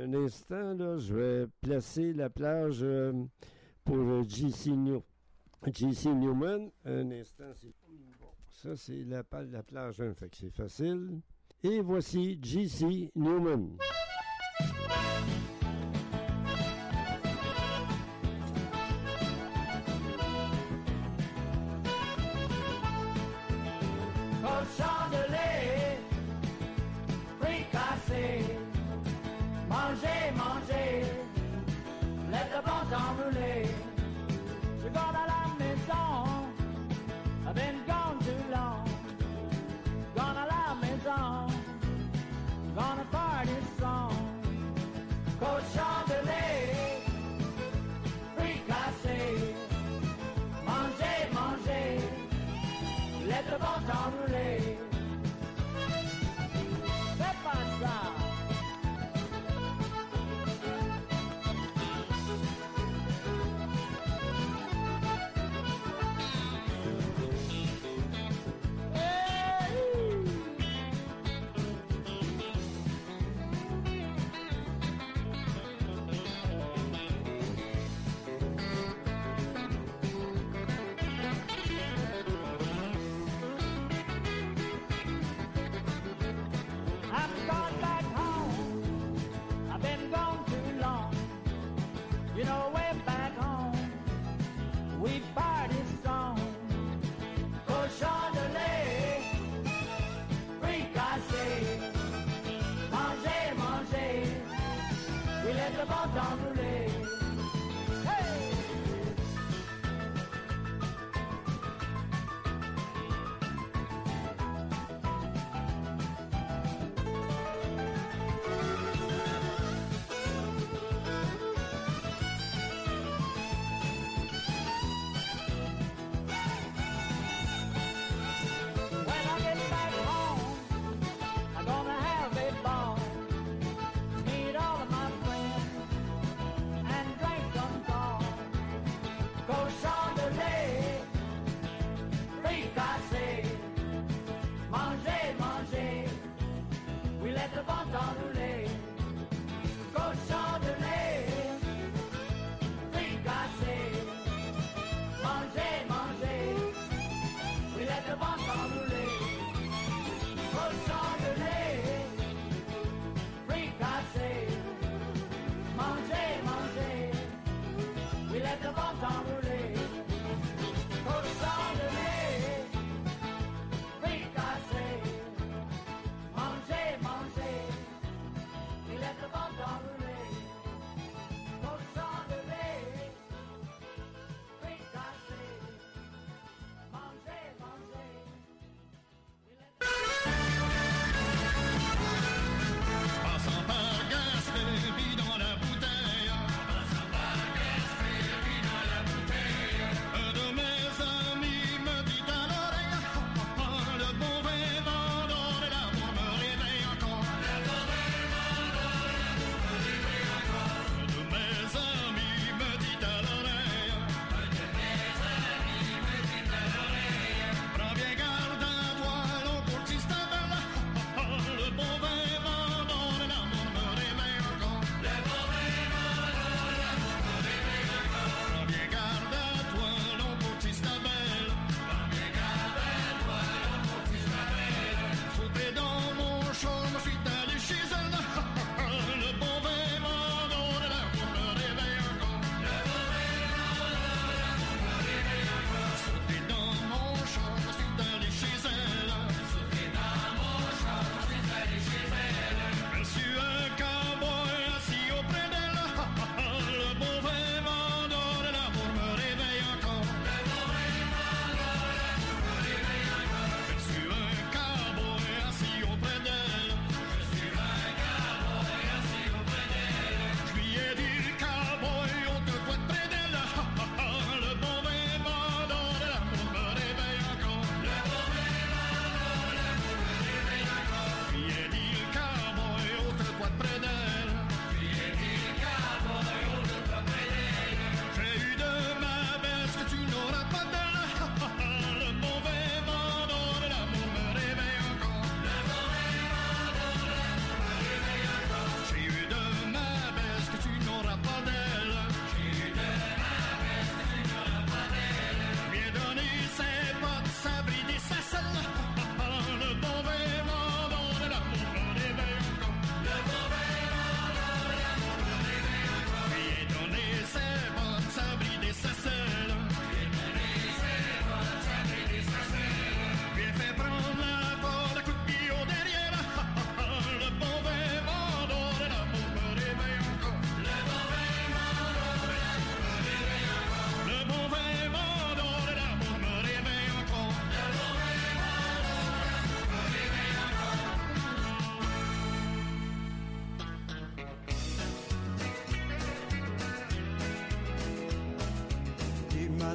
Un instant, là, je vais placer la plage pour JC Newman. Un instant, c'est bon. Ça, c'est la plage 1, fait que c'est facile. Et voici JC Newman. Chandelier, fricassé, manger, manger, laisse le bon temps rouler. Je gone à la maison, I've been gone too long. Gone à la maison, gonna party song. Coach Chandelier, fricassé, manger, manger, laisse le bon temps rouler. Fais pas ça. You know, way back home, we party strong. Au Chandelier, fricassé, manger, manger, we let le bon temps rouler. Hey!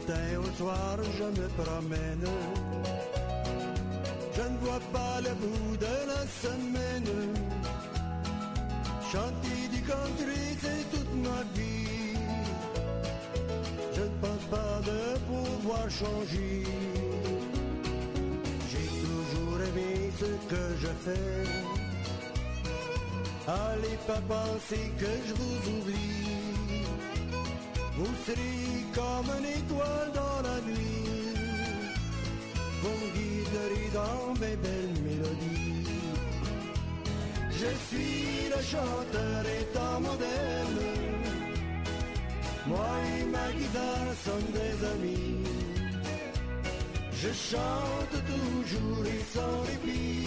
matin au soir, je me promène. Je ne vois pas le bout de la semaine. Chanter du country, c'est toute ma vie. Je ne pense pas de pouvoir changer. J'ai toujours aimé ce que je fais. Allez pas penser que je vous oublie. Vous serez comme une étoile dans la nuit. Vous me guiderez dans mes belles mélodies. Je suis le chanteur étant moderne. Moi et ma guitare sommes des amis. Je chante toujours et sans répit.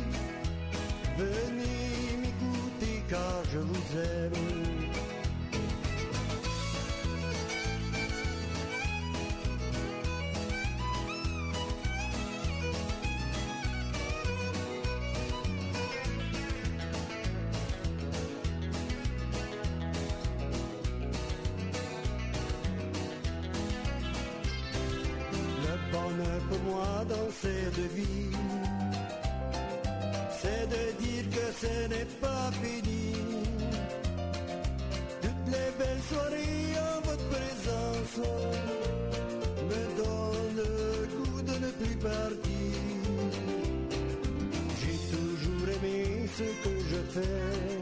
Venez m'écouter car je vous aime. Pour moi dans cette vie, c'est de dire que ce n'est pas fini. Toutes les belles soirées en votre présence me donnent le goût de ne plus partir. J'ai toujours aimé ce que je fais.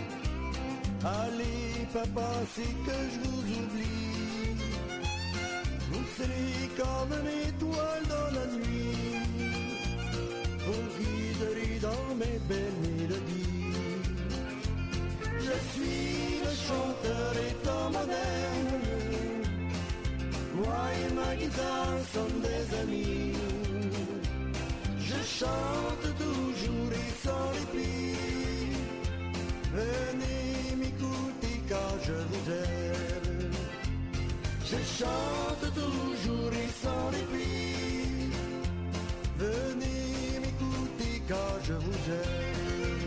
Allez pas penser que je vous oublie. Vous serez comme une étoile dans la nuit. Vous guiderez dans mes belles mélodies. Je suis le chanteur étant moderne. Moi et ma guitare sommes des amis. Je chante toujours et sans répit. Venez m'écouter car je vous aime. Je chante toujours et sans répit. Venez m'écouter car je vous aime.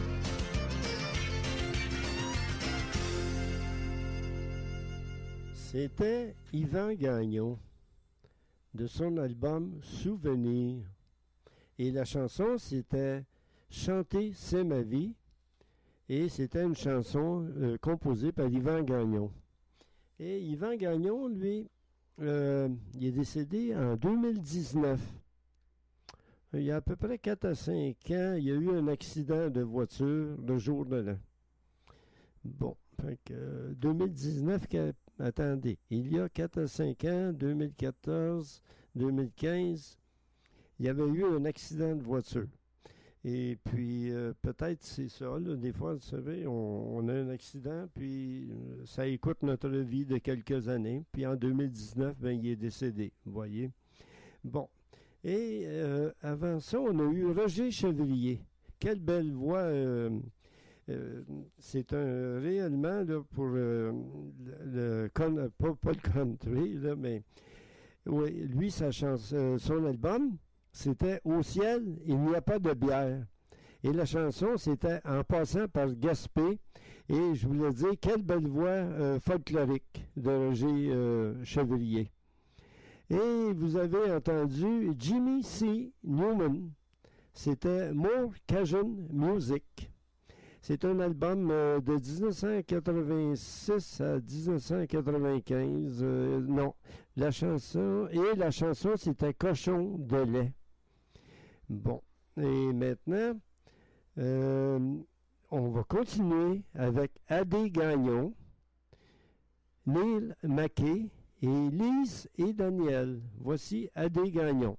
C'était Yvan Gagnon de son album Souvenirs. Et la chanson, c'était Chanter, c'est ma vie. Et c'était une chanson composée par Yvan Gagnon. Et Yvan Gagnon, lui, il est décédé en 2019. Il y a à peu près 4 à 5 ans, il y a eu un accident de voiture le jour de l'an. Bon, fait que 2019, attendez, il y a 4 à 5 ans, 2014, 2015, il y avait eu un accident de voiture. Et puis, peut-être c'est ça, là, des fois, vous savez, on a un accident, puis ça écoute notre vie de quelques années. Puis en 2019, ben, il est décédé, vous voyez. Bon. Et avant ça, on a eu Roger Chevrier. Quelle belle voix. C'est un réellement, là, pour pas le country, là, mais oui, lui, son album, c'était « Au ciel, il n'y a pas de bière ». Et la chanson, c'était « En passant par Gaspé ». Et je voulais dire, quelle belle voix folklorique de Roger Chevrier. Et vous avez entendu Jimmy C. Newman. C'était « More Cajun Music ». C'est un album de 1986 à 1995. Non, la chanson, c'était « Cochon de lait ». Bon, et maintenant, on va continuer avec Adé Gagnon, Neil Mackey et Lise et Daniel. Voici Adé Gagnon.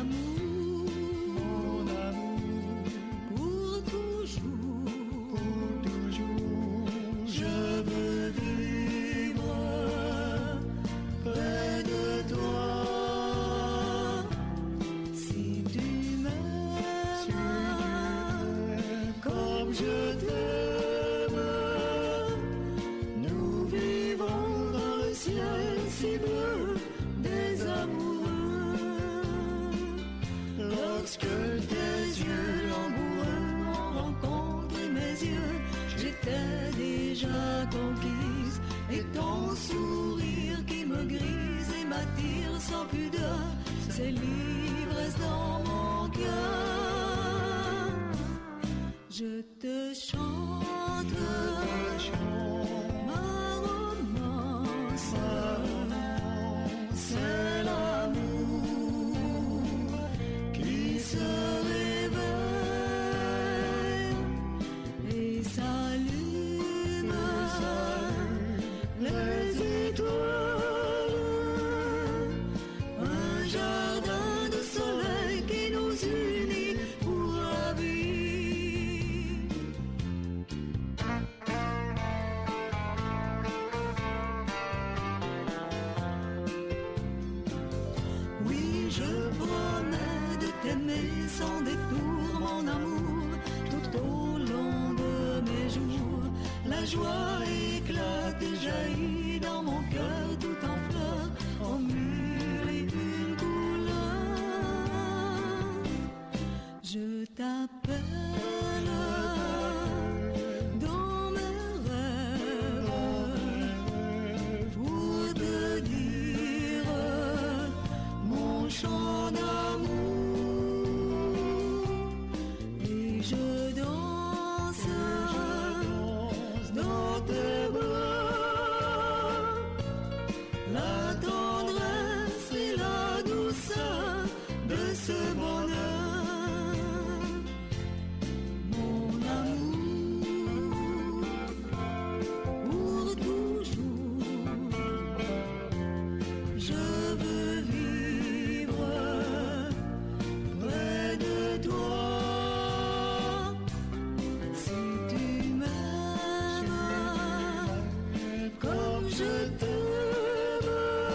mon amour, pour toujours, je veux vivre près de toi. si tu m'aimes, Comme je t'aime, nous vivrons dans le ciel si bleu des amoureux. Lorsque tes yeux l'amoureux ont rencontré mes yeux, j'étais déjà conquise, et ton sourire qui me grise et m'attire sans pudeur, c'est l'ivresse dans mon cœur. Je te chante ma romance, c'est l'amour qui se réveille et s'allume les étoiles, un jardin de soleil qui nous unit pour la vie. Oui, je promets de t'aimer sans détour, mon amour, tout au long de mes jours. La joie éclate et jaillit dans mon cœur tout en fleurs, en mille et une couleurs. Je t'appelle dans mes rêves pour te dire mon chant d'amour, et je danse dans tes bras, la tendresse et la douceur de ce bonheur. Mon amour, pour toujours, je veux vivre près de toi. Si tu m'aimes comme je t'aime,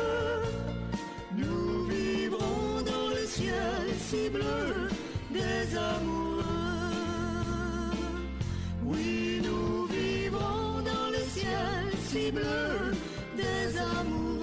nous vivrons dans le ciel si bleu des amoureux. Oui, nous vivrons dans le ciel si bleu des amoureux.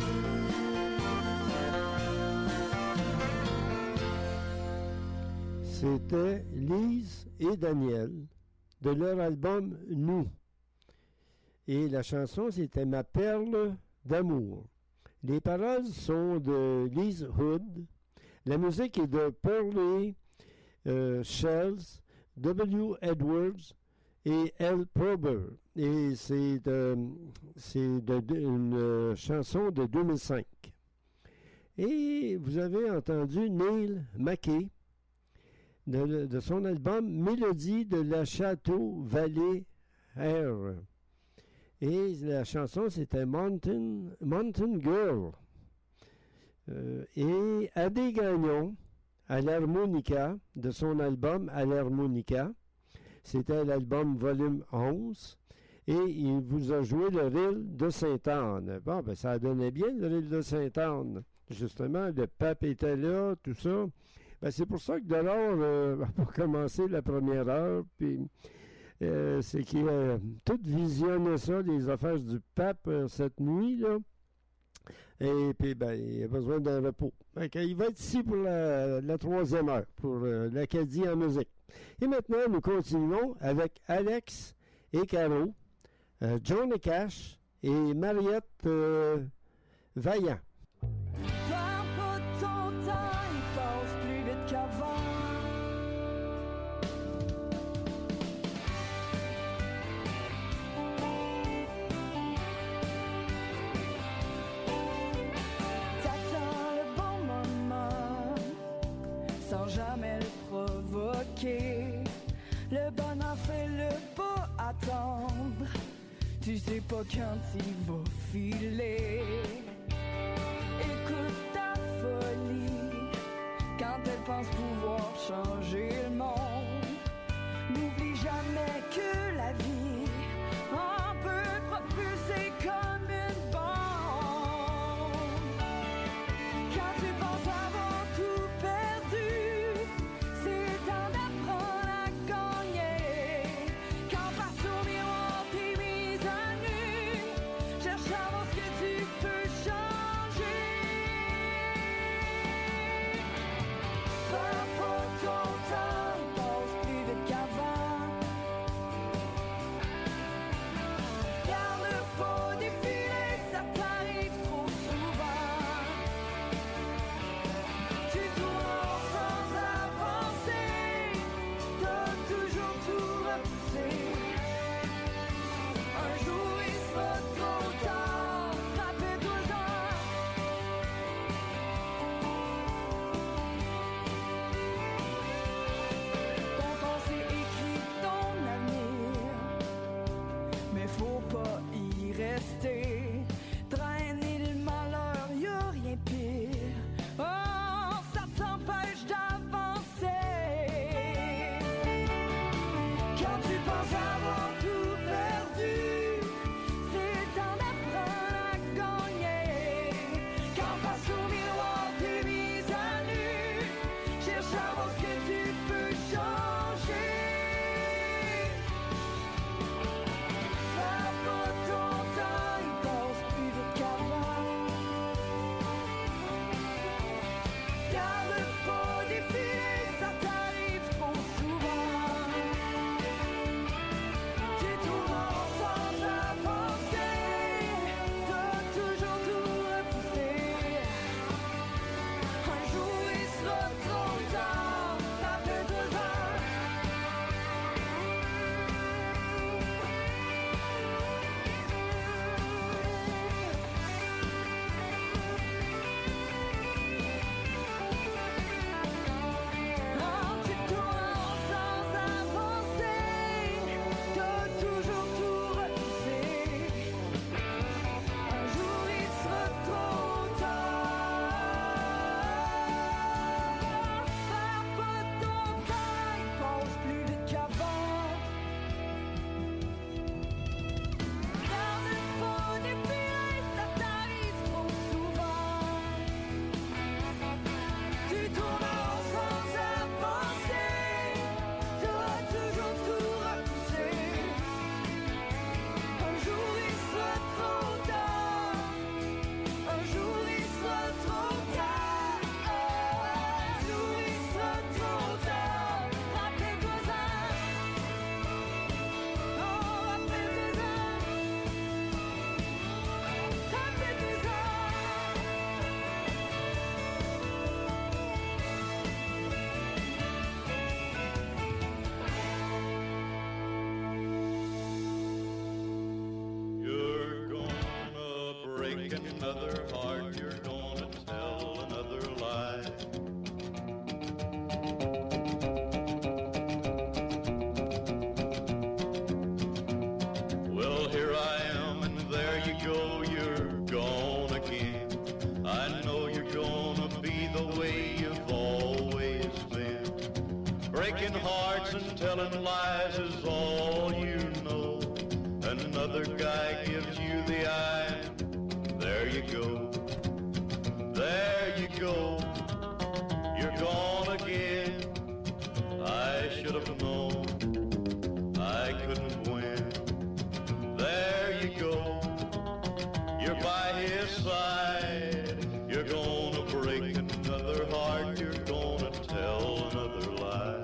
C'était Lise et Daniel de leur album Nous. Et la chanson, c'était Ma perle d'amour. Les paroles sont de Lise Hood. La musique est de Pearlie Shells, W. Edwards et L. Prober. Et c'est une chanson de 2005. Et vous avez entendu Neil Mackay de son album Mélodie de la Château Valley Air. Et la chanson, c'était Mountain Girl. Et Adé Gagnon, à l'harmonica, de son album À l'harmonica. C'était l'album volume 11. Et il vous a joué le Rille de Sainte-Anne. Bon, ben ça donnait bien, le Rille de Sainte-Anne. Justement, le pape était là, tout ça. Ben, c'est pour ça que Delors, pour commencer la première heure, puis c'est qu'il a tout visionné ça, les affaires du pape, cette nuit, là. Et puis, ben, il a besoin d'un repos. Donc, il va être ici pour la troisième heure, pour l'Acadie en musique. Et maintenant, nous continuons avec Alex et Caro, Johnny Cash et Mariette Vaillant. Perds pas ton temps, il passe plus vite qu'avant. T'attends le bon moment, sans jamais le provoquer. Le bonheur fait le pas attendre. Tu sais pas quand il va filer. Écoute ta folie quand elle penses pouvoir changer le monde, n'oublie jamais que la vie en peut propulser comme une bombe. Quand tu penses avoir tout perdu, c'est temps d'apprendre à gagner. Quand face au miroir t'es mise à nu, cherche à voir ce que tu peux changer. Perds pas ton temps, il passe plus vite qu'avant. Garde pas défiler, ça t'arrive trop souvent. Tu tournes sans avancer, t'as toujours tout repoussé. Un jour il sera trop tard, rappelle-toi-en. Ton passé écrit ton avenir, mais faut pas y rester. Traîner le malheur, y'a rien de pire. Oh, ça t'empêche d'avancer. Quand tu penses avoir tout perdu, c'est temps d'apprendre à gagner. Quand face au miroir t'es mise à nu, cherche à voir ce que tu peux changer. Perds pas ton temps, il passe plus vite qu'avant. Garde pas défiler, ça t'arrive trop souvent. Tu tournes sans avancer, t'as toujours tout repoussé. Un jour il sera trop tard, rappelle-toi-en. Quand tu tournes sans avancer, t'as toujours tout repoussé. Un jour il sera trop tard. Perds pas ton temps, il passe plus vite qu'avant. Garde pas défiler, ça t'arrive trop souvent. Tu tournes sans avancer, t'as toujours tout repoussé. Un jour il sera trop tard. Un jour il sera trop tard. Un jour il sera trop tard. Rappelle-toi-en. Oh, rappelle-toi-en. Rappelle-toi-en. You're gonna break another heart, you're gonna tell another lie. Well, here I am, and there you go, you're gone again. I know you're gonna be the way you've always been. Breaking hearts and telling lies is all you know. Another guy gives you the eye. There you go. There you go. You're gone again. I should have known I couldn't win. There you go. You're by his side. You're gonna break another heart. You're gonna tell another lie.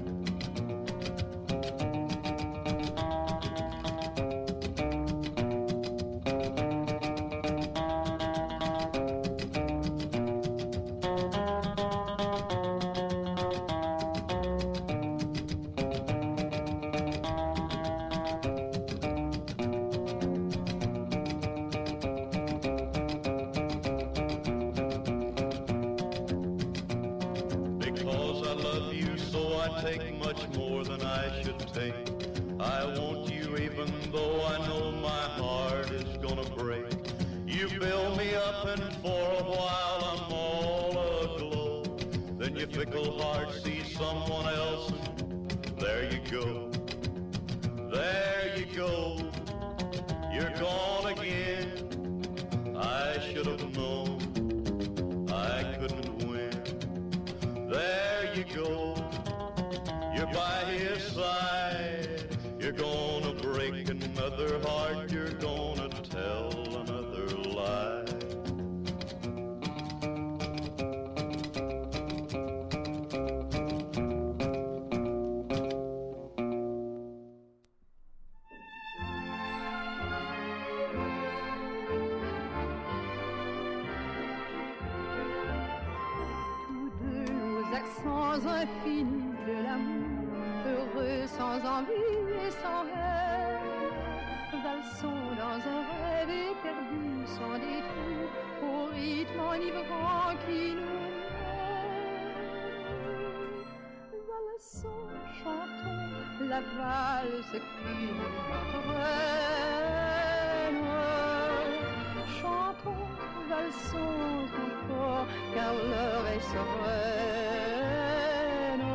Because I love you, so I take much more than I should take. I want you even though I know my heart is gonna break. You build me up and for a while I'm all aglow. Then Then your fickle heart sees someone else, and there you go. There you go. You're gone again. I should have known I couldn't win. There you go. You're by his side. You're gonna break another heart. You're gonna tell another lie. Accents infinis de l'amour, heureux sans envie et sans rêve, valsons dans un rêve éperdu sans détour, au rythme enivrant qui nous lève. Valsons, chantons la valse qui nous entraîne. Chantons, valsons encore, car l'heure est sereine.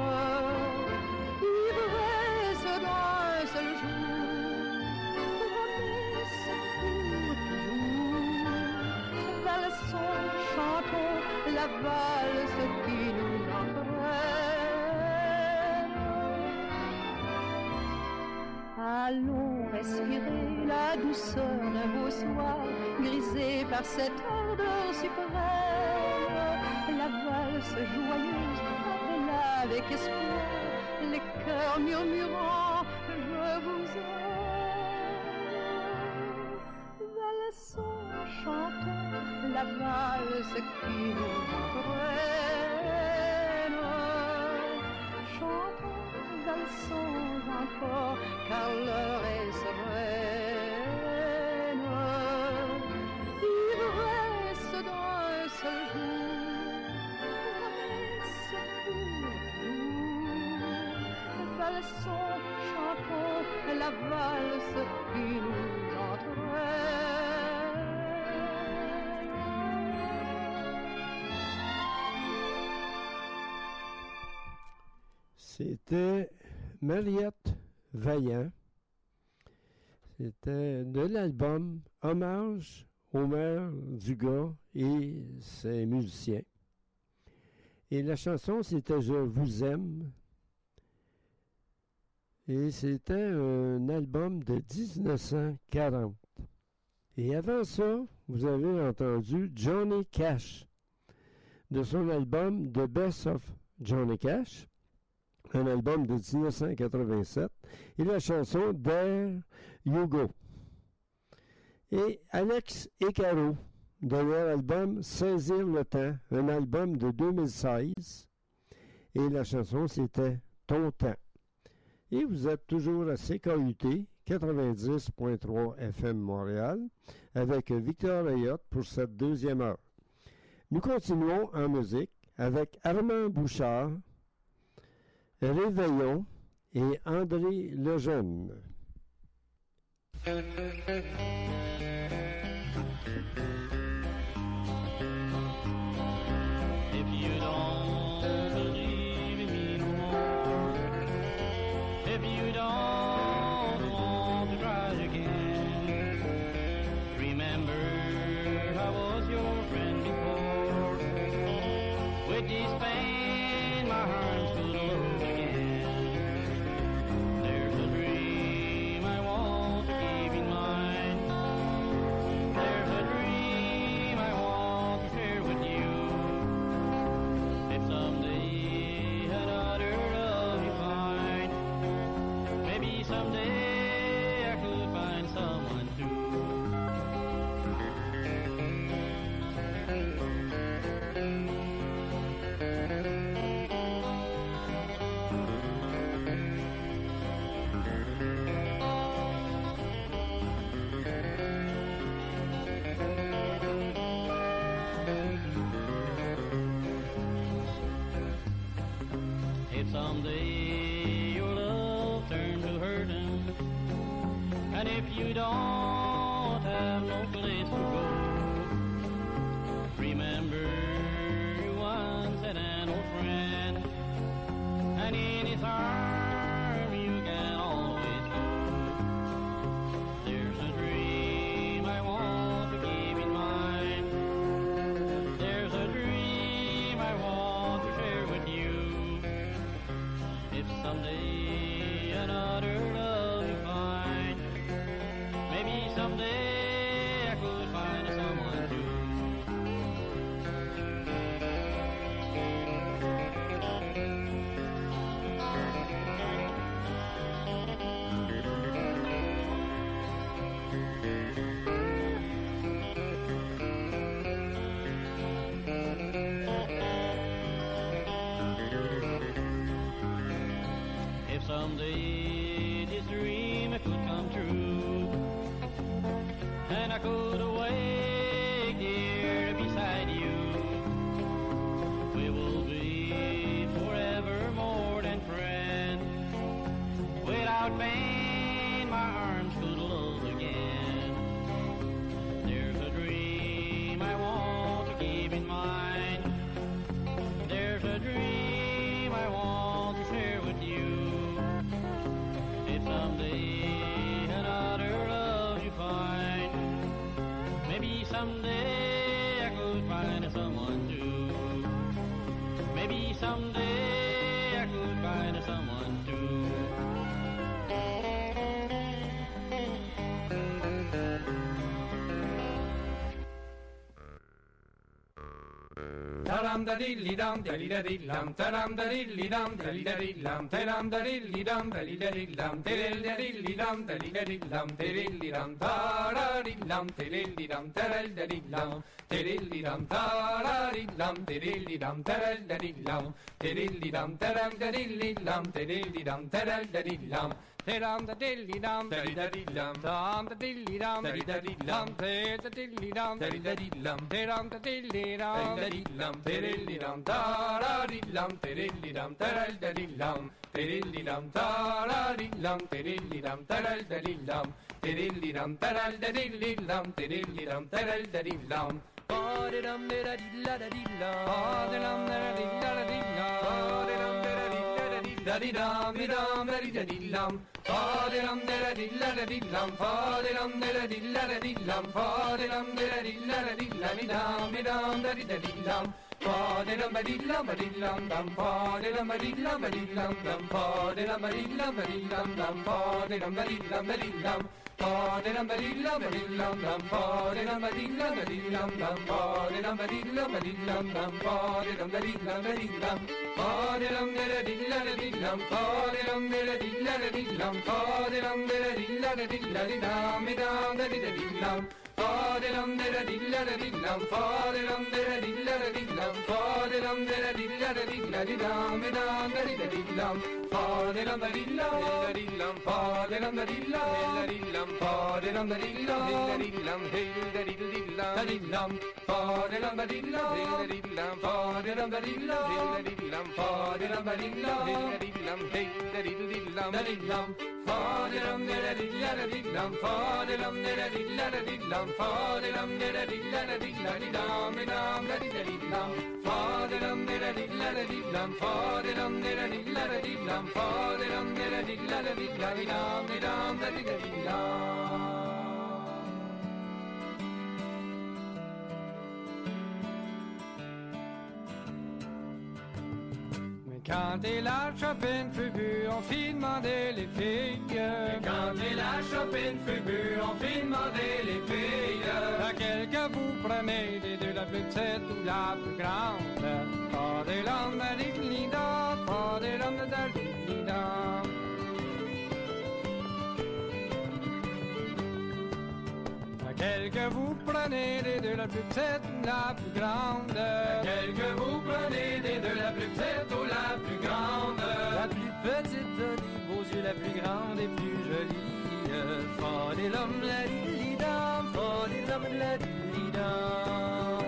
Ivresse d'un seul jour, promesse pour toujours. Valsons, chantons la valse qui nous entraîne. Allons respirer la douceur d'un beau soir, grisé par cette ardeur suprême. La valse joyeuse appela avec espoir les cœurs murmurant je vous aime. Valsons, chantons la valse qui nous entraîne. Chantons, valsons encore, car l'heure est sereine. Ivresse d'un seul jour, valsons, chantons la valse qui nous entraîne. C'était Mariette Vaillant. C'était de l'album Hommage au maire du gars et ses musiciens. Et la chanson, c'était Je vous aime. Et c'était un album de 1940. Et avant ça, vous avez entendu Johnny Cash, de son album The Best of Johnny Cash, un album de 1987, et la chanson There You Go. Et Alex et Caro, de leur album Saisir le temps, un album de 2016, et la chanson c'était Ton temps. Et vous êtes toujours à CKUT 90.3 FM Montréal avec Victor Ayotte pour cette deuxième heure. Nous continuons en musique avec Armand Bouchard, Réveillon et André Lejeune. If you don't believe in me no more, if you don't want to try again, remember I was your friend before. With this pain, my heart's full of again. There's a dream I want to keep in mind. There's a dream I want to share with you. If someday another love you find, maybe someday I could find someone too. If someday your love turns to hurting, and if you don't have no place to go, remember you once had an old friend. If someday another love you find, maybe someday I could find someone too. If someday this dream could come true, and I could awake here beside you, we will be forever more than friends. Without pain, my arms could love again. There's a dream I want to keep in mind. There's a dream I want to share with you. If someday another love you find, maybe someday I could find someone too. Maybe someday I could find someone too. Taram da dilly dum, dilly da dillam, taram da dilly dum, dilly da dillam, taram da dilly dum, dilly da dillam, dilly da dilly dum, dilly da dillam, dilly dum, tara dillam, dilly dum, taral da dillam, dilly dum, tara dillam, dilly dum, taral da dillam, dilly dum, taram da dilly dum, dilly dum, taral da dillam. Taram da dilly dum, dilly da dillam, tam da dilly dum, dilly da dillam, da dilly dum, dilly da dillam, taram da dilly dum, dilly da dillam, dilly dum, tara dillam, dilly dum, taral da dillam, dilly dum, tara dillam, dilly dum, taral da dillam, dilly dum, taral da dillam, dilly dum, taral da dillam. Ba-de-dum, da-da-dilla-da-dilla, ba-de-dum, da-da-dilla-da-dilla, ba-de-dum, da-da-dilla-da-dilla, da-di-dum, di-dum, da-di-da-dillam, fa-de-dum, da-da-dilla-da-dillam, fa-de-dum, da-da-dilla-da-dillam, fa-de-dum, da-da-dilla-da-dilla, di-dum, di-dum, da-di-da-dillam, fa-de-dum, ba-dillam, ba-dillam, dum, fa-de-dum, ba-dillam, ba-dillam, dum, fa-de-dum, ba-dillam, ba-dillam, dum, fa-de-dum, ba-dillam, ba-dillam, fa-de-dum, ba-dillam, ba-dillam, dum, fa-de-dum, ba-dillam, ba-dillam, dum, fa-de-dum, ba-dillam, ba-dillam, dum, fa-de-dum, ba-dillam, ba-dillam, fa-de-dum, da-da-dilla-da-dillam, fa-de-dum, da-da-dilla-da-dillam, fa-de-dum, da-da-dilla-da-dilla, di-dum, di-dum, da-di-da-dillam, fa-de-dum, da-da-dilla-da-dillam, fa-de-dum, da-da-dilla-da-dillam, fa-de-dum, da-da-dilla-da-dilla, di-dum, di-dum, da-di-da-dillam, fa-de-dum, da-dillam, da-dillam, fa-de-dum, da-dillam, da-dillam, fa-de-dum, da-dillam, da-dillam, da-dillam, da-dillam, fa-de-dum, da-dillam, da-dillam, fa-de-dum, da-dillam, da-dillam, fa-de-dum, da-dillam, da-dillam, da-dillam, da-dillam, fa-de-dum, da-da-dilla-da-dillam, fa-de-dum, da-da-dilla-da-dillam, fa-de-dum, da-da-dilla-da-dilla, di-dum, di-dum, da-di-da-dillam, fa-de-dum, da-da-dilla-da-dillam, fa-de-dum, da-da-dilla-da-dillam, fa-de-dum, da-da-dilla-da-dilla, di-dum, di-dum, da-di-da-dillam. Quand il a chopé une fugu, on fit demander les filles. Quand il a chopé une fugu, on fit demander les filles. Laquelle que vous prenez des deux, la plus petite ou la plus grande? Pas des lames de l'Iglida, pas des lames de l'Iglida. Laquelle que vous prenez des deux, la plus petite ou la plus grande? Laquelle que vous prenez des deux, la plus petite ou la plus grande? La plus petite des beaux yeux, la plus grande et plus jolie. Fa des l'homme la di-li-dam, fa des l'homme la di-li-dam.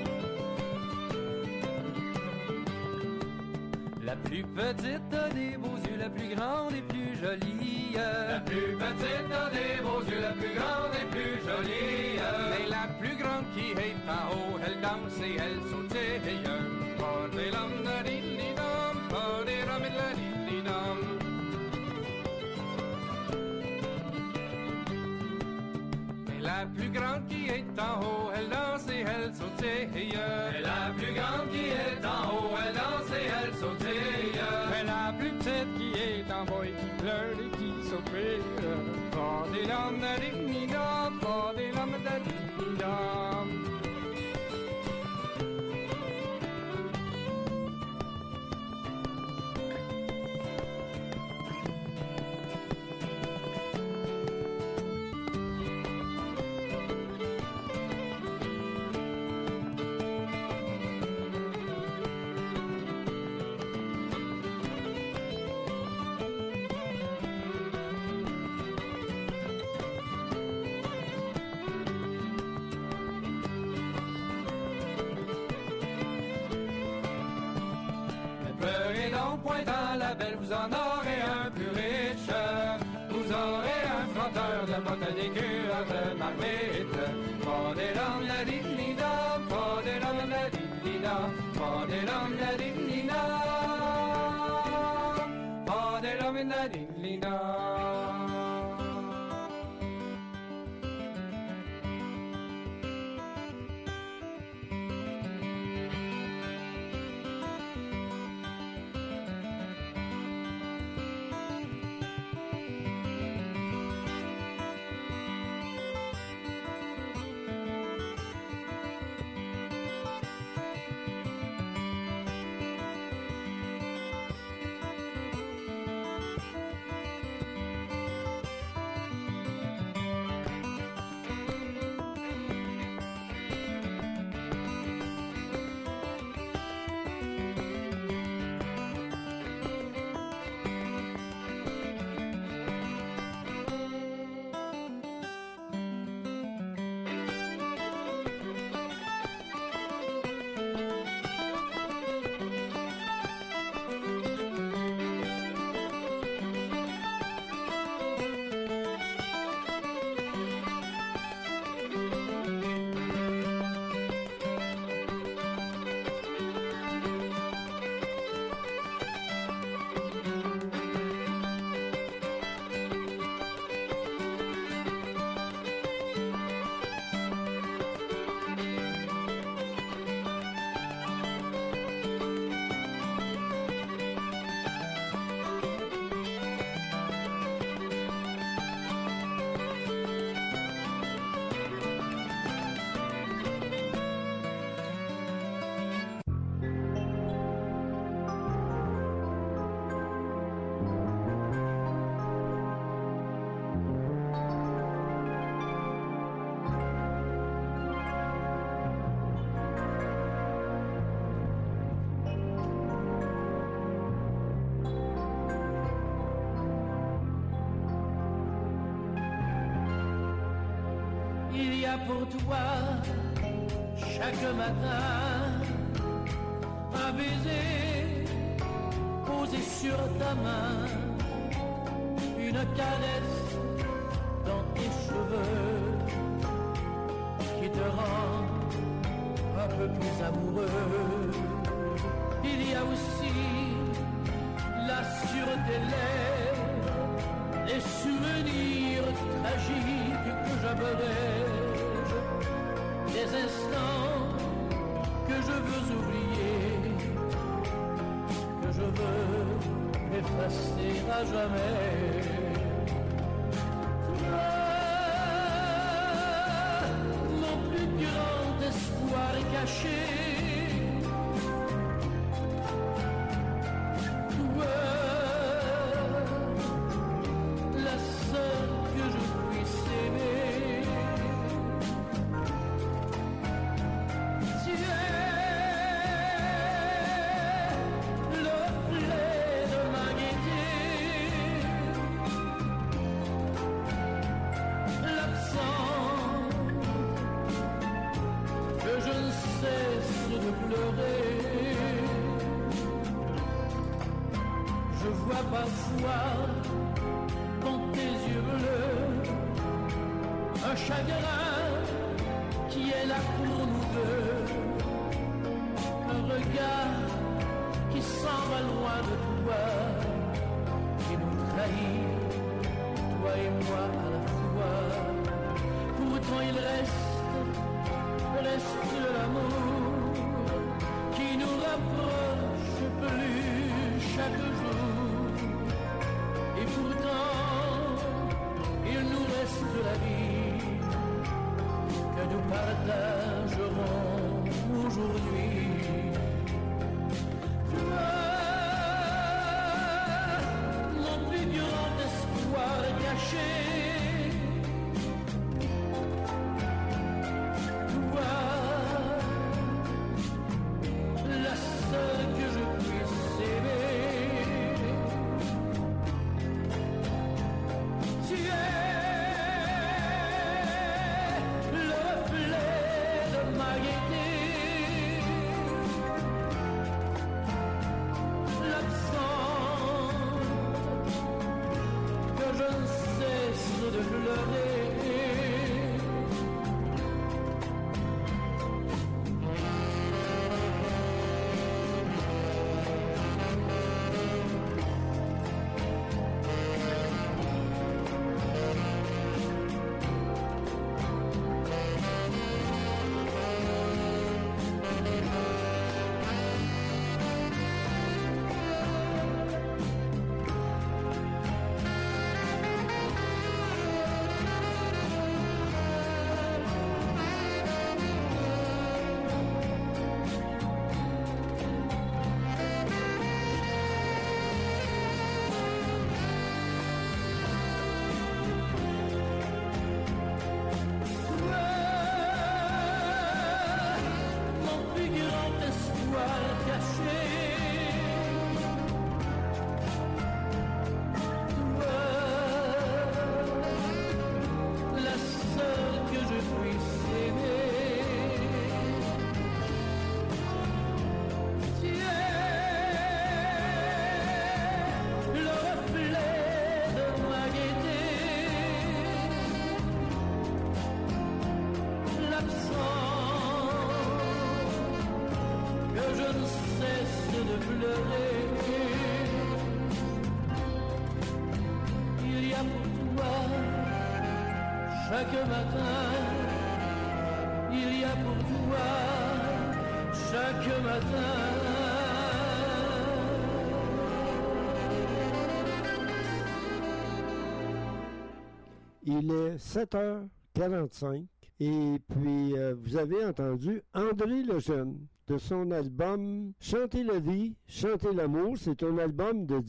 La plus petite des beaux yeux, la plus grande et plus jolie. La plus petite des beaux yeux, la plus grande et plus jolie. Mais la plus grande qui est en haut, elle danse et elle sautille. Fa des l'homme la di-li-dam, fa des l'homme la di-li-dam. La plus grande qui est en haut, elle danse et elle sautille. Et la plus grande qui est en haut, elle danse et elle sautille. Et la plus petite qui da dee da, fa de lam da dee da. Vous en aurez un plus riche, vous aurez un flotteur de bottes d'écure de marmite. Pas des lames la di-ni-da, pas des lames la di-ni-da, pas des lames la di-ni-da, pas des lames la di-ni-da. Pour toi, chaque matin, un baiser posé sur ta main, une caresse dans tes cheveux qui te rend un peu plus amoureux. Il y a aussi là sur tes lèvres les souvenirs tragiques que j'abrège, des instants que je veux oublier, que je veux effacer à jamais. Toi, mon plus grand espoir caché, toi, la seule que je puisse aimer. Tu es le reflet de ma gaieté, l'absence que je ne cesse de pleurer. Je vois parfois dans tes yeux bleus un chagrin qui est là pour nous deux, un regard qui s'en va loin de toi, qui nous trahit, toi et moi à la fois. Pourtant il reste de l'amour qui nous rapproche plus chaque jour. Et pourtant, il nous reste la vie Chaque matin, il y a pour toi, chaque matin. Il est 7h45 et puis vous avez entendu André Lejeune de son album Chanter la vie, chanter l'amour. C'est un album de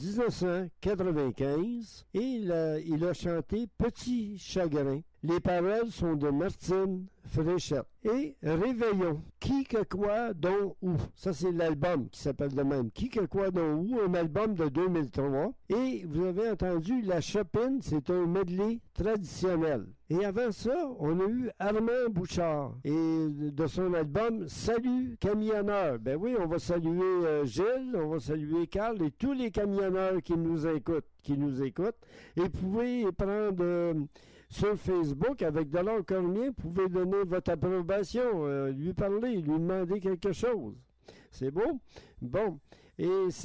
1995 et il a chanté Petit chagrin. Les paroles sont de Martine Fréchette. Et Réveillon, qui que quoi, dont où. Ça, c'est l'album qui s'appelle de même. Qui que quoi, dont où, un album de 2003. Et vous avez entendu La Chopine, c'est un medley traditionnel. Et avant ça, on a eu Armand Bouchard et de son album Salut camionneurs. Ben oui, on va saluer Gilles, on va saluer Carl et tous les camionneurs qui nous écoutent. Et vous pouvez prendre... sur Facebook, avec Delors Cormier, vous pouvez donner votre approbation, lui parler, lui demander quelque chose. C'est bon? Bon. Et ça,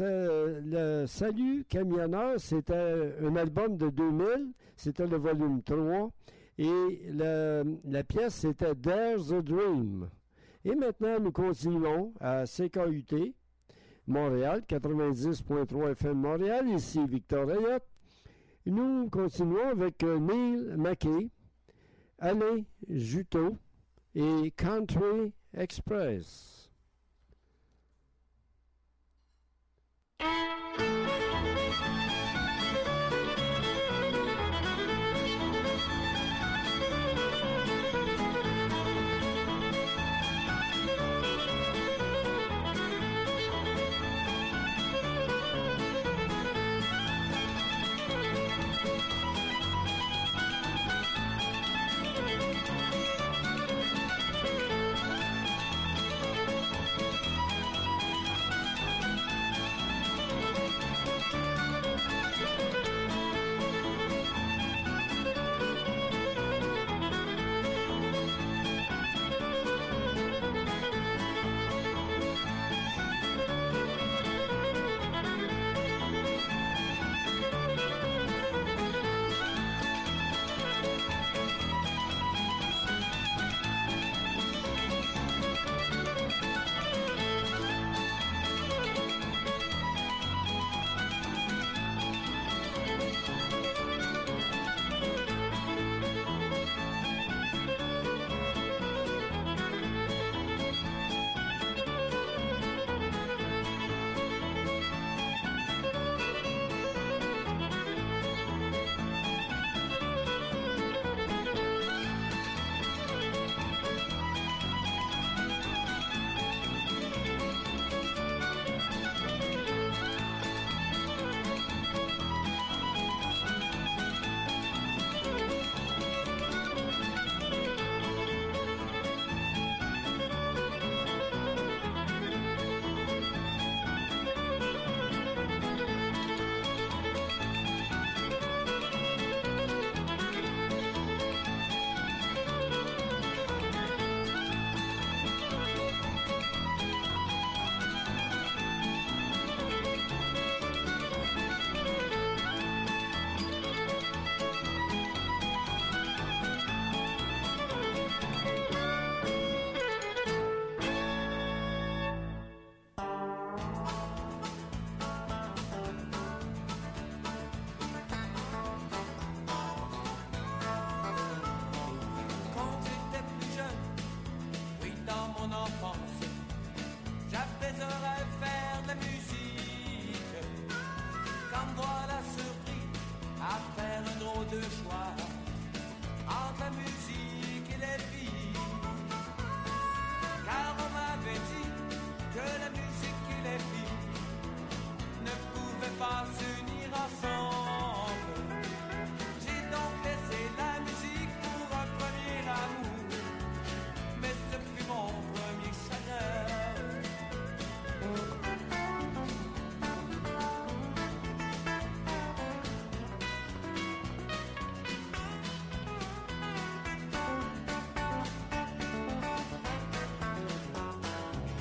le Salut camionneur, c'était un album de 2000, c'était le volume 3, et la pièce, c'était There's a Dream. Et maintenant, nous continuons à CKUT, Montréal, 90.3 FM Montréal, ici Victor Ayotte. Nous continuons avec Neil McKay, Alain Juteau et Country Express.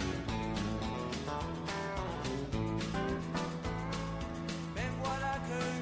Mais voilà que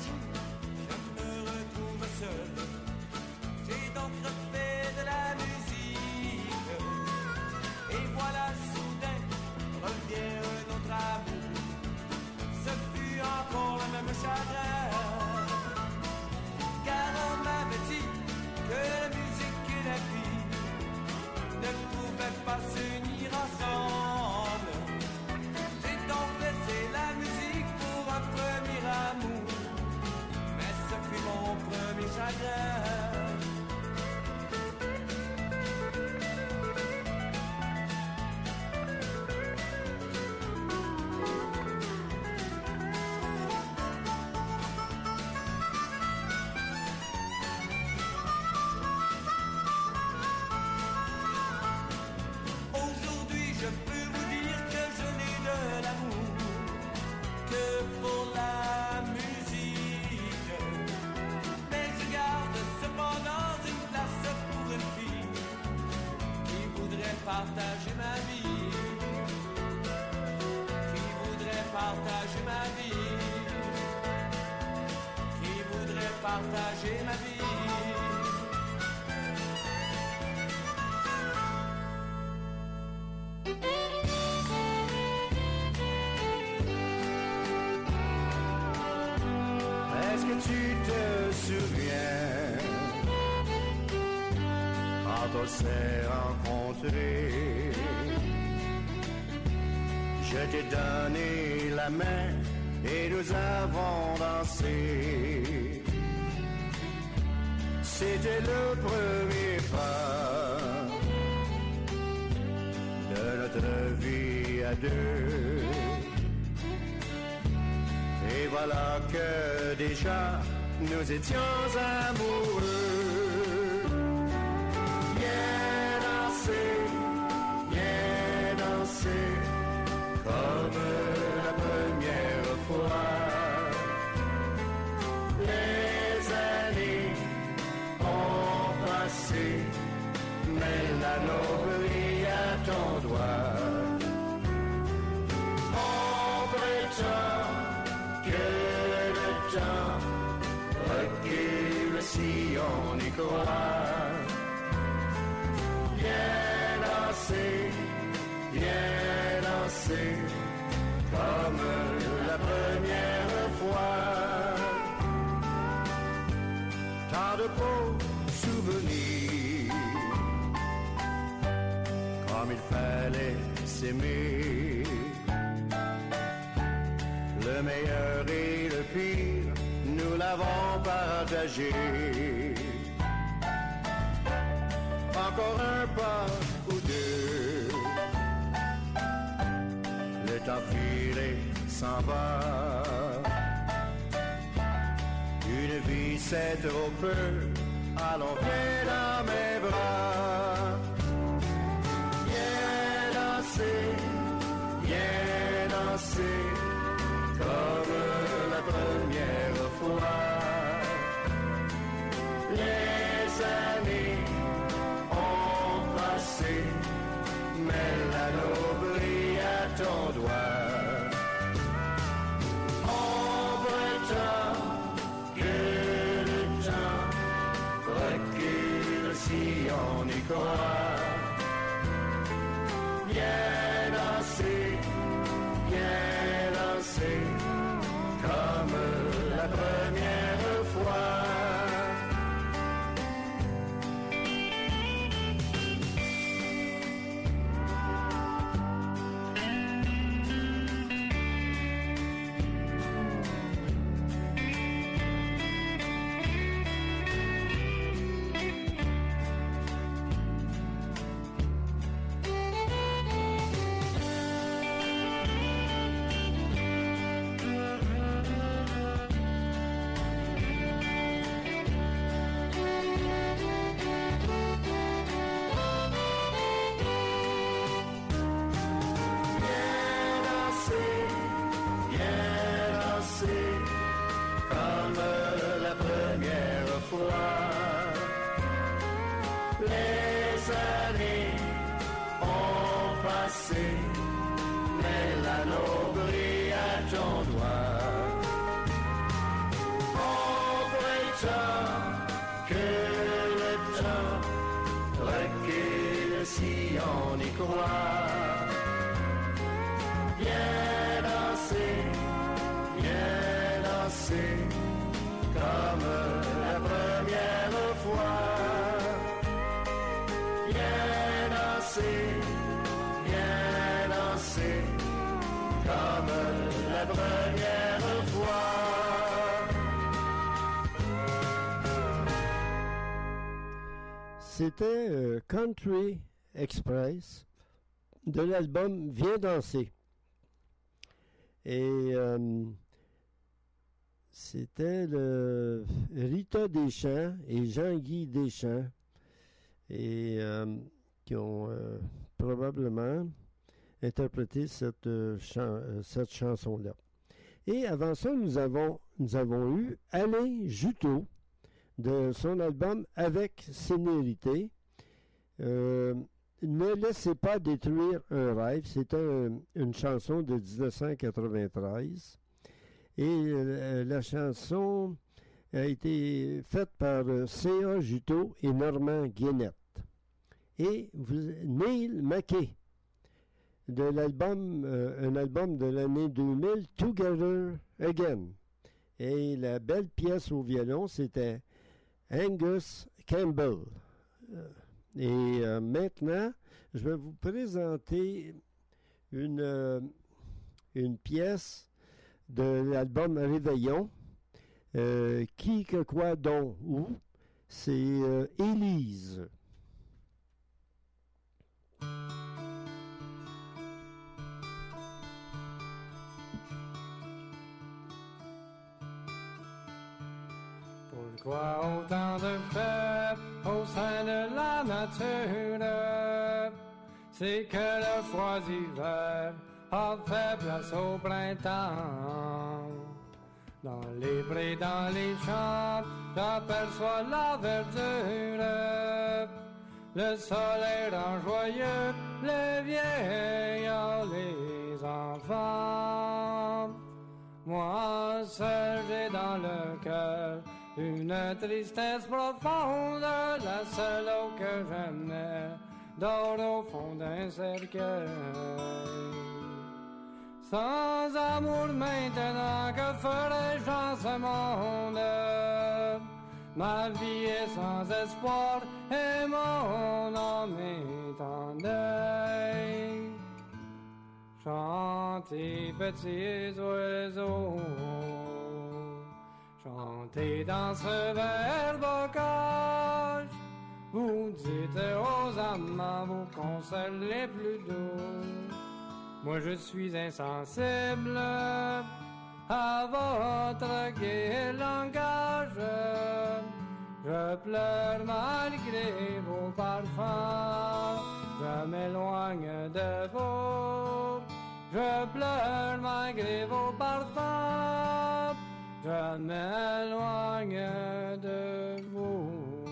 partager ma vie. Est-ce que tu te souviens quand on s'est rencontrés? Je t'ai donné la main et nous avons dansé. C'était le premier pas de notre vie à deux. Et voilà que déjà nous étions amoureux. Viens danser comme la première fois. Les années ont passé, mais l'anneau brille à ton doigt. On prétend que le temps recule si on y croit. Viens danser comme la première fois. Tant de beaux souvenirs, comme il fallait s'aimer. Le meilleur et le pire, nous l'avons partagé. Encore un pas ou deux, le temps filé s'en va. Une vie c'est trop peu, allons viens dans mes bras. Viens danser comme la première fois. Les années ont passé, mais l'anneau brille à ton doigt. On prétend que le temps recule si on y croit. Viens danser comme la première fois. Les années ont passé, mais l'anneau brille à ton doigt. On prétend que le temps recule si on y croit. Viens danser comme la première fois. Viens danser comme la première fois. C'était Country Express de l'album Viens danser. Et c'était le Rita Deschamps et Jean-Guy Deschamps et qui ont probablement interprété cette chanson-là. Et avant ça, nous avons eu Alain Juteau de son album Avec Sénérité. Ne laissez pas détruire un rêve. C'était une chanson de 1993. Et la chanson a été faite par C.A. Juteau et Normand Guénette. Et Neil Mackay, de l'album, un album de l'année 2000, Together Again. Et la belle pièce au violon, c'était Angus Campbell. Et maintenant, je vais vous présenter une pièce de l'album Réveillon. Qui, que, quoi, dont, où. C'est Élise. Pourquoi autant de fêtes au sein de la nature? C'est que le froid d'hiver a fait place au printemps. Dans les prés, dans les champs, j'aperçois la verdure. Le soleil rend joyeux les vieillards, les enfants. Moi seul j'ai dans le cœur une tristesse profonde, la seule eau que j'aimais dort au fond d'un cercueil. Sans amour maintenant, que ferais-je dans ce monde? Ma vie est sans espoir et mon âme est en deuil. Chantez, petits oiseaux, chantez dans ce vert bocage. Vous dites aux amants vos conseils les plus doux. Moi je suis insensible à votre gai langage. Je pleure malgré vos parfums. Je m'éloigne de vous. Je pleure malgré vos parfums. Je m'éloigne de vous.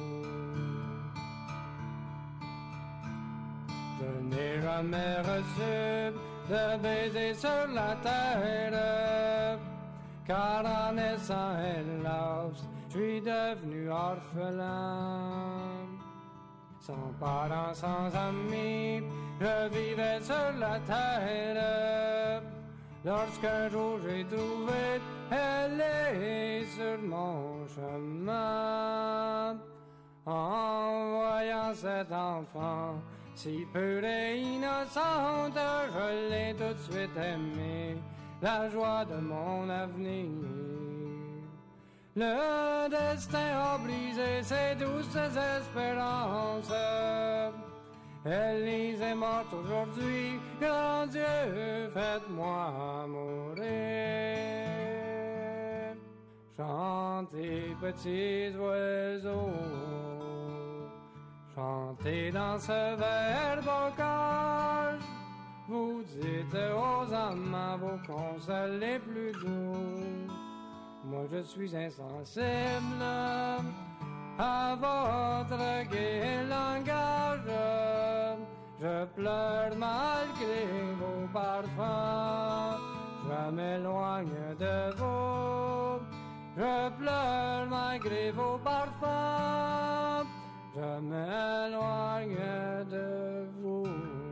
Je n'ai jamais reçu de baiser sur la terre, car en naissant, hélas, je suis devenu orphelin. Sans parents, sans amis, je vivais sur la terre. Lorsqu'un jour j'ai trouvé, elle est sur mon chemin. En voyant cet enfant si pure et innocente, je l'ai tout de suite aimée, la joie de mon avenir. Le destin a brisé ses douces espérances. Élise est morte aujourd'hui, grand Dieu, faites-moi mourir. Chantez, petits oiseaux, chantez dans ce vert bocage. Vous dites aux amants vos conseils les plus doux. Moi je suis insensible à votre gai langage. Je pleure malgré vos parfums. Je m'éloigne de vous. Je pleure malgré vos parfums. Je m'éloigne de vous.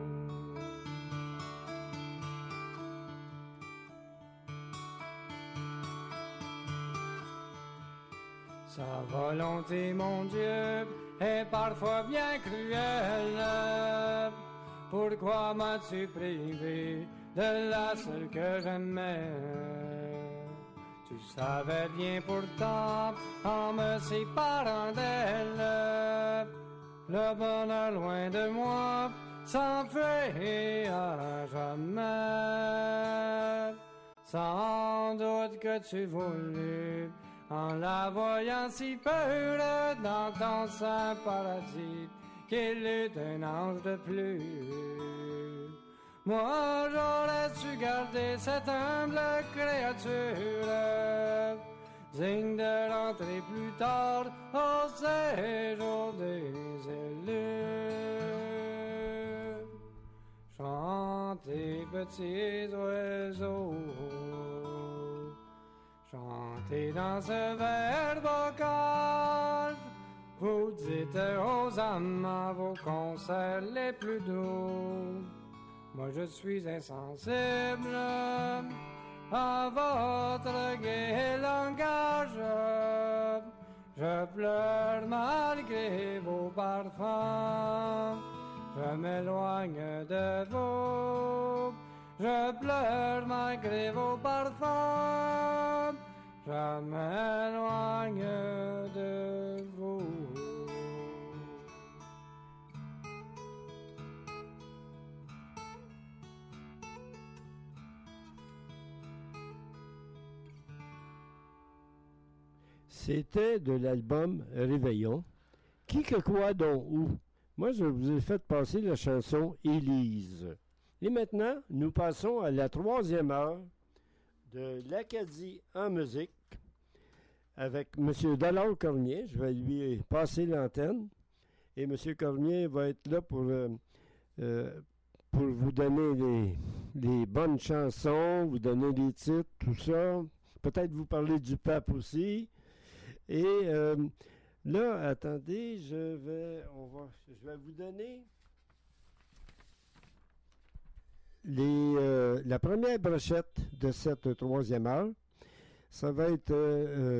Sa volonté, mon Dieu, est parfois bien cruelle. Pourquoi m'as-tu privé de la seule que j'aimais? Tu savais bien pourtant, en me séparant d'elle, le bonheur loin de moi s'enfuit à jamais. Sans doute que tu voulus, en la voyant si pure dans ton saint paradis, qu'il eût un ange de plus. Moi j'aurais su garder cette humble créature, digne de rentrer plus tard au séjour des élus. Chantez, petits oiseaux, chantez Et dans ce verre bocal, vous dites aux amants vos conseils les plus doux. Moi je suis insensible à votre gai langage. Je pleure malgré vos parfums. Je m'éloigne de vous. Je pleure malgré vos parfums. Je m'éloigne de vous. C'était de l'album Réveillon. Qui que quoi donc où? Moi, je vous ai fait passer la chanson Élise. Et maintenant, nous passons à la 3e heure de l'Acadie en musique avec M. Dallard Cormier. Je vais lui passer l'antenne. Et M. Cormier va être là pour vous donner les bonnes chansons, vous donner les titres, tout ça. Peut-être vous parler du pape aussi. Et là, attendez, je vais vous donner la première brochette de cette 3e heure. Ça va être